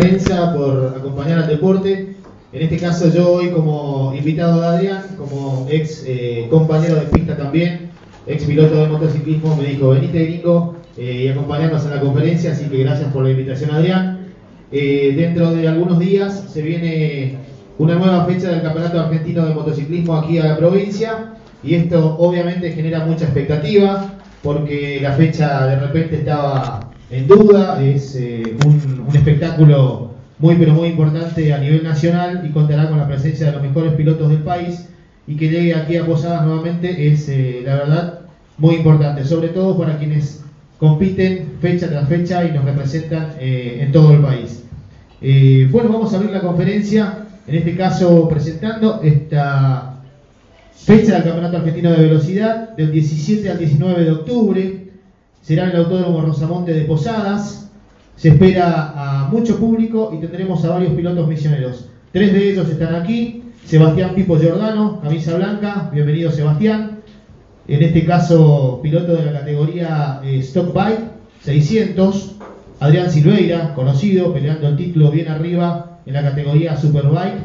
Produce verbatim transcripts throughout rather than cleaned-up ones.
prensa por acompañar al deporte. En este caso yo hoy como invitado de Adrián, como ex eh, compañero de pista también, ex piloto de motociclismo, me dijo venite gringo eh, y acompañarnos en la conferencia, así que gracias por la invitación, Adrián. Eh, dentro de algunos días se viene una nueva fecha del Campeonato Argentino de Motociclismo aquí a la provincia, y esto obviamente genera mucha expectativa porque la fecha de repente estaba en duda. Es eh, un, un espectáculo muy pero muy importante a nivel nacional y contará con la presencia de los mejores pilotos del país, y que llegue aquí a Posadas nuevamente es eh, la verdad muy importante, sobre todo para quienes compiten fecha tras fecha y nos representan eh, en todo el país. Eh, bueno, vamos a abrir la conferencia, en este caso presentando esta fecha del Campeonato Argentino de Velocidad del diecisiete al diecinueve de octubre. Será en el Autódromo Rosamonte de Posadas. Se espera a mucho público y tendremos a varios pilotos misioneros. Tres de ellos están aquí. Sebastián Pipo Giordano, camisa blanca. Bienvenido, Sebastián. En este caso, piloto de la categoría eh, Stock Bike seiscientos. Adrián Silveira, conocido, peleando el título bien arriba en la categoría Superbike.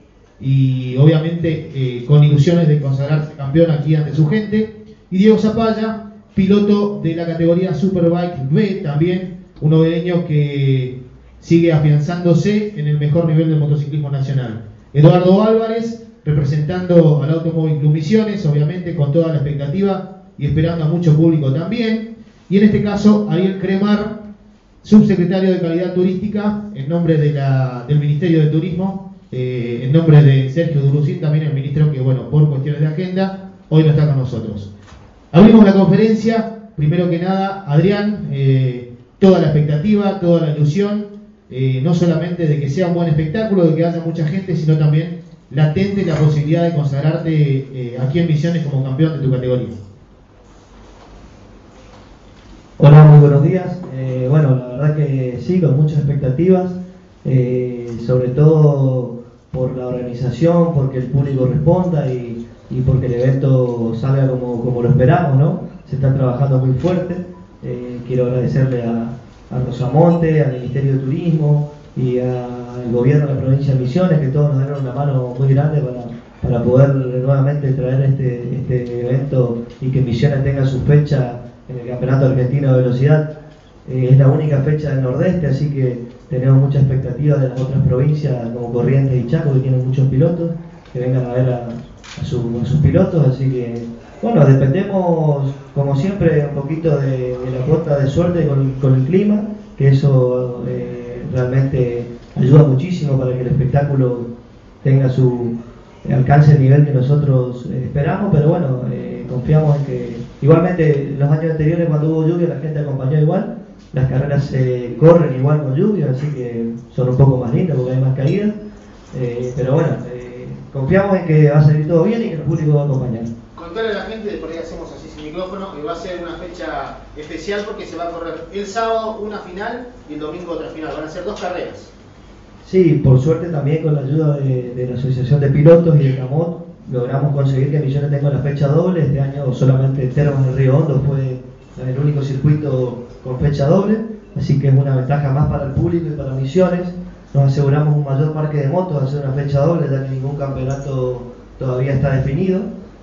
Y obviamente eh, con ilusiones de consagrarse campeón aquí ante su gente. Y Diego Zapalla, piloto de la categoría Superbike B, también un novedeño que sigue afianzándose en el mejor nivel del motociclismo nacional. Eduardo Álvarez, representando al Automóvil Club Misiones, obviamente con toda la expectativa y esperando a mucho público también. Y en este caso, Ariel Cremar, subsecretario de Calidad Turística, en nombre de la, del Ministerio de Turismo, eh, en nombre de Sergio Durucín, también el ministro que, bueno, por cuestiones de agenda, hoy no está con nosotros. Abrimos la conferencia. Primero que nada, Adrián, eh, toda la expectativa, toda la ilusión, eh, no solamente de que sea un buen espectáculo, de que haya mucha gente, sino también latente la posibilidad de consagrarte eh, aquí en Misiones como campeón de tu categoría. Hola, muy buenos días. Eh, bueno, la verdad que sí, con muchas expectativas, eh, sobre todo por la organización, porque el público responda y, y porque el evento salga como, como lo esperamos, ¿no? Se está trabajando muy fuerte. Eh, quiero agradecerle a, a Rosamonte, al Ministerio de Turismo y al gobierno de la provincia de Misiones, que todos nos dieron una mano muy grande para, para poder nuevamente traer este, este evento y que Misiones tenga su fecha en el Campeonato Argentino de Velocidad. Eh, es la única fecha del Nordeste, así que tenemos mucha expectativa de las otras provincias como Corrientes y Chaco, que tienen muchos pilotos, que vengan a ver a, a, su, a sus pilotos, así que bueno, dependemos como siempre un poquito de, de la cuota de suerte con, con el clima, que eso eh, realmente ayuda muchísimo para que el espectáculo tenga su alcance el nivel que nosotros eh, esperamos, pero bueno, eh, confiamos en que igualmente los años anteriores cuando hubo lluvia la gente acompañó igual, las carreras se eh, corren igual con lluvia, así que son un poco más lindas porque hay más caídas, eh, pero bueno, eh, confiamos en que va a salir todo bien y que el público va a acompañar. Contarle a la gente, por ahí hacemos así sin micrófono, que va a ser una fecha especial porque se va a correr el sábado una final y el domingo otra final, van a ser dos carreras. Sí, por suerte también con la ayuda de, de la Asociación de Pilotos y de Camot logramos conseguir que Misiones tenga la fecha doble. Este año solamente Termas del Río Hondo fue el único circuito con fecha doble, así que es una ventaja más para el público y para Misiones. Nos aseguramos un mayor parque de motos al hacer una fecha doble, ya que ningún campeonato todavía está definido.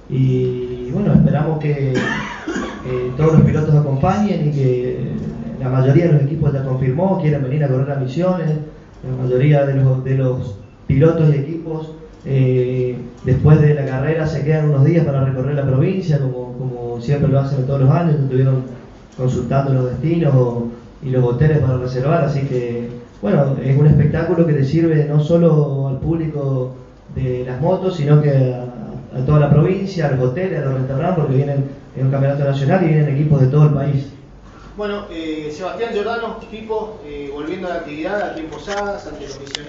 Y bueno, esperamos que eh, todos los pilotos acompañen y que la mayoría de los equipos ya confirmó, quieren venir a correr a Misiones. La mayoría de los, de los pilotos y equipos eh, después de la carrera se quedan unos días para recorrer la provincia, como, como siempre lo hacen todos los años, estuvieron consultando los destinos o, y los hoteles para reservar, así que bueno, es un espectáculo que le sirve no solo al público de las motos, sino que a, a toda la provincia, a los hoteles, a los restaurantes, porque vienen en un campeonato nacional y vienen equipos de todo el país. Bueno, eh, Sebastián Giordano, Pipo, eh, volviendo a la actividad aquí en Posadas, ante los misioneros.